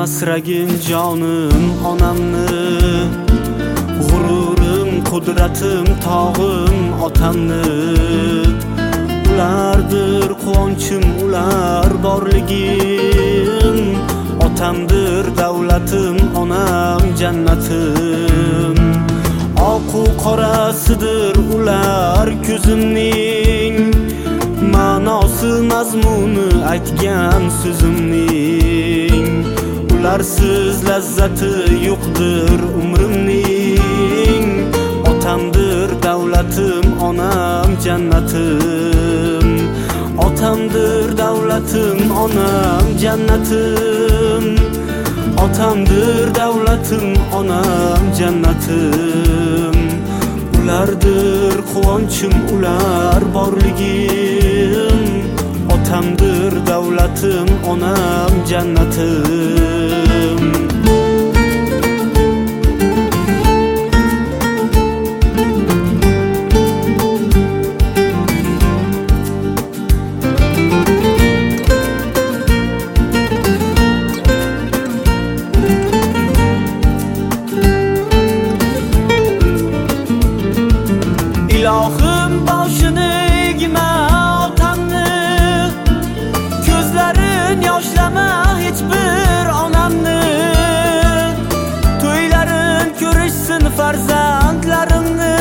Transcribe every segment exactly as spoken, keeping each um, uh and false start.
asragin jonim onamni, g'ururim, qudratim, tog'im otamni. Ulardir quvonchim, ular borligim, otamdir davlatim, onam jannatim. Oqu qorasidir ular ko'zimning, ma'nosi mazmuni aytgan so'zimning. Ularsiz lazzati yo'qdir umrimning, otamdir davlatim, onam jannatim. Otamdir davlatim, onam jannatim. Otamdir davlatim, onam jannatim. Ulardir quvonchim, ular borligim, otamdir davlatim, onam jannatim. Ilohim boshini egma otamni, ko'zlarin yoshlama hech bir onamni. To'ylarin ko'rishsin farzandlarimni,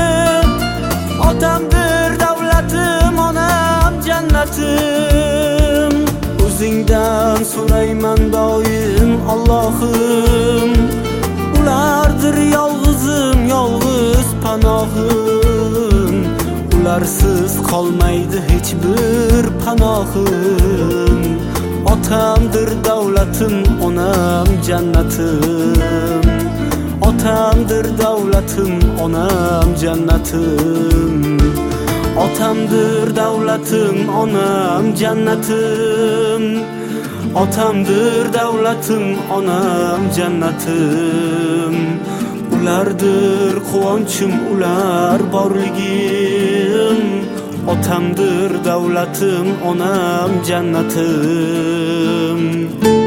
otamdir davlatim, onam jannatim. O'zingdan so'rayman doim Allohim, ulardir yolg'izim, yolg'iz panohim. Ularsiz qolmaydi hech bir panohim. Otamdir davlatim, onam jannatim. Otamdir davlatim, onam jannatim. Otamdir davlatim, onam jannatim. Otamdir davlatim, onam jannatim. Ulardir quvonchim, ular borligim, otamdir davlatim, onam jannatim.